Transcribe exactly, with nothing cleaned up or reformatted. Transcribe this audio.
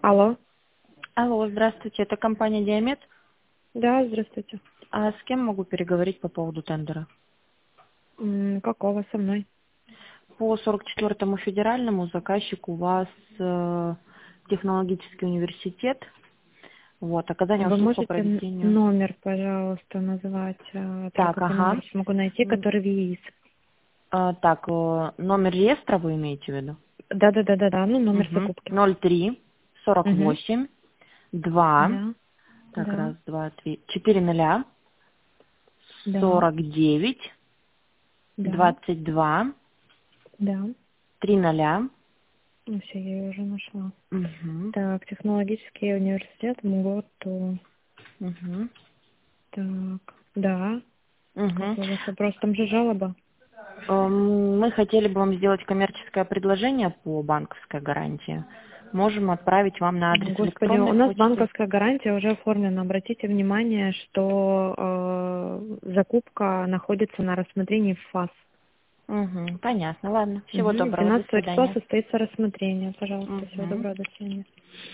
Алло. Алло, здравствуйте, это компания Диамет. Да, здравствуйте. А с кем могу переговорить по поводу тендера? М, Какого со мной? По сорок четвёртому федеральному заказчик у вас э, технологический университет. Вот, оказание Вы услуг по можете н- проведению. номер, пожалуйста, назвать? а, Так, Только по ага. номеру смогу найти, М, который в ЕИС. э, так, э, номер реестра вы имеете в виду? Да-да-да-да-да, ну номер Угу. закупки. ноль три сорок Угу. восемь два. Да, Так, да, раз, два, три. Четыре ноля. да, Сорок девять. да, Двадцать два. да. Три ноля. Ну, все, я ее уже нашла. Угу. Так, технологический университет, МГОТу. Угу. Так, да. Угу. Какой у вас вопрос? Там же жалоба. Эм, Мы хотели бы вам сделать коммерческое предложение по банковской гарантии. Можем отправить вам на адрес Господи, у электронной нас почты. банковская гарантия уже оформлена. Обратите внимание, что э, закупка находится на рассмотрении в ФАС. Угу, понятно. Ладно. Всего Угу. доброго. До двенадцатого числа свидания. состоится рассмотрение. Пожалуйста, всего Угу. доброго, до свидания.